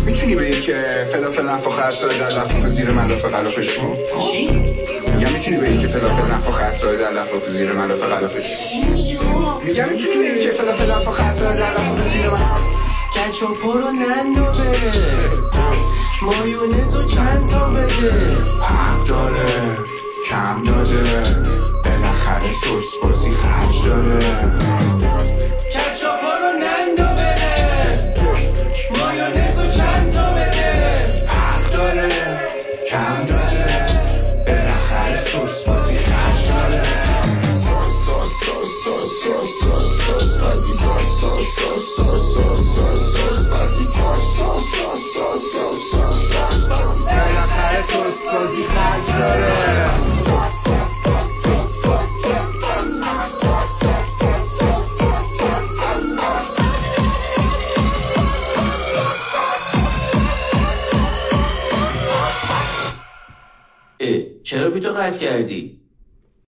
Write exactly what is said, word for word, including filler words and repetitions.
میتونی بگی که فلافل نفاخ اسای در لفاف زیر ملافه غلافش رو؟ چی؟ میگم میتونی بگی که فلافل نفاخ اسای در لفاف زیر ملافه غلافش رو؟ میگم میتونی بگی که فلافل نفاخ اسای در لفاف زیر ملافه کچاپو رو نندو بره، مایونزو چند تا بده. حق داره کم داده، بالاخره سس بازی خرج داره. کچاپو رو نندو بره، مایونزو چند تا بده. حق داره کم داده، بالاخره سس بازی خرج داره. سس سس سس سس سس سس بازی سس سس سس سس سس سس بازی سس سس سس سس سس بازی بالاخره سس بازی خرج داره. چرا بی تو قطع کردی؟